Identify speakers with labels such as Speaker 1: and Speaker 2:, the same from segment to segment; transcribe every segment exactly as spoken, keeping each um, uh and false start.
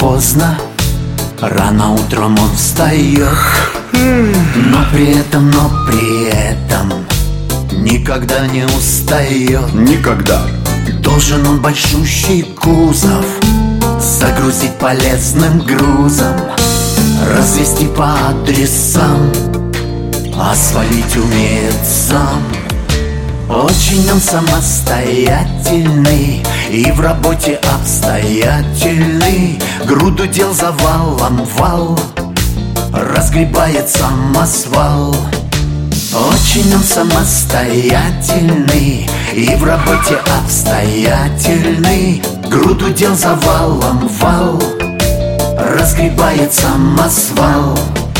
Speaker 1: поздно, рано утром он встает, но при этом, но при этом никогда не устает.
Speaker 2: Никогда.
Speaker 1: Должен он большущий кузов загрузить полезным грузом, развести по адресам, а свалить умеет сам. Очень он самостоятельный и в работе обстоятельный. Груду дел завалом вал, разгребает самосвал. Очень он самостоятельный и в работе обстоятельный. Груду дел завалом вал, разгребает самосвал.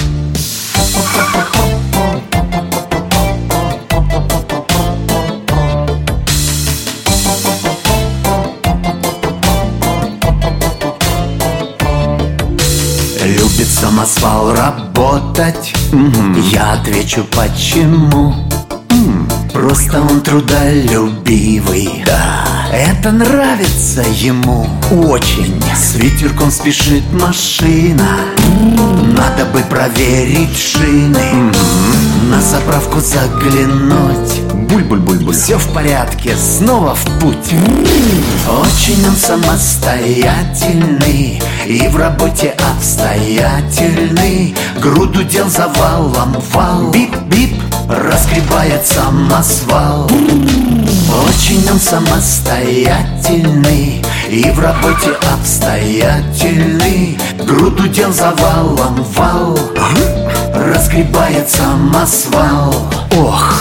Speaker 1: Любит самосвал работать.
Speaker 2: Мгм.
Speaker 1: Я отвечу почему.
Speaker 2: М,
Speaker 1: Просто он трудолюбивый.
Speaker 2: Да.
Speaker 1: Это нравится ему очень. С ветерком спешит машина. Надо бы проверить шины, на заправку заглянуть.
Speaker 2: Буль-буль-буль-буль.
Speaker 1: Все в порядке, снова в путь. Очень он самостоятельный и в работе обстоятельный. Груду дел завалом вал, бип-бип, разгребает самосвал. Очень он самостоятельный и в работе обстоятельный. Груду дел завалом вал, разгребает самосвал. Ох!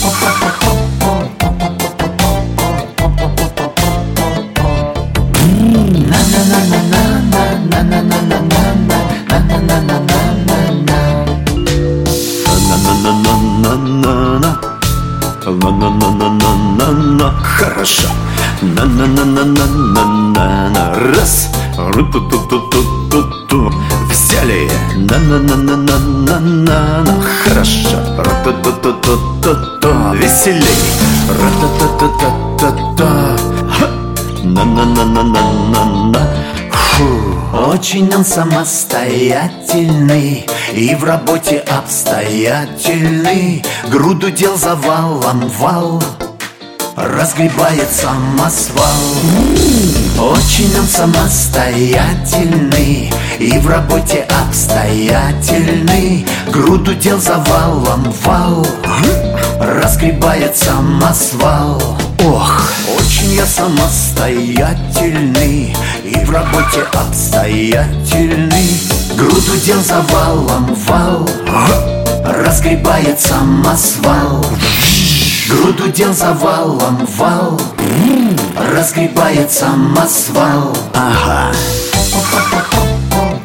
Speaker 2: На-на-на-на-на-на. На-на-на-на-на-на. Хорошо. На-на-на-на-на-на-на. Раз. Ру-ту-ту-ту-ту-ту-ту. Взяли. На-на-на-на-на-на-на. Хорошо. Ру-ту-ту-ту-ту-ту-ту. Веселей. Ра-та-та-та-та-та-та. Ха. На-на-на-на-на-на-на. Фу.
Speaker 1: Очень он самостоятельный и в работе обстоятельный. Груду дел завалом вал, разгребает самосвал. Очень он самостоятельный и в работе обстоятельный. Груду дел завалом вал, разгребает самосвал. Ох! Очень я самостоятельный и в работе обстоятельный. Груду дел завалом вал, разгребает самосвал. Груду дел завалом вал, разгребает самосвал.
Speaker 2: Ага.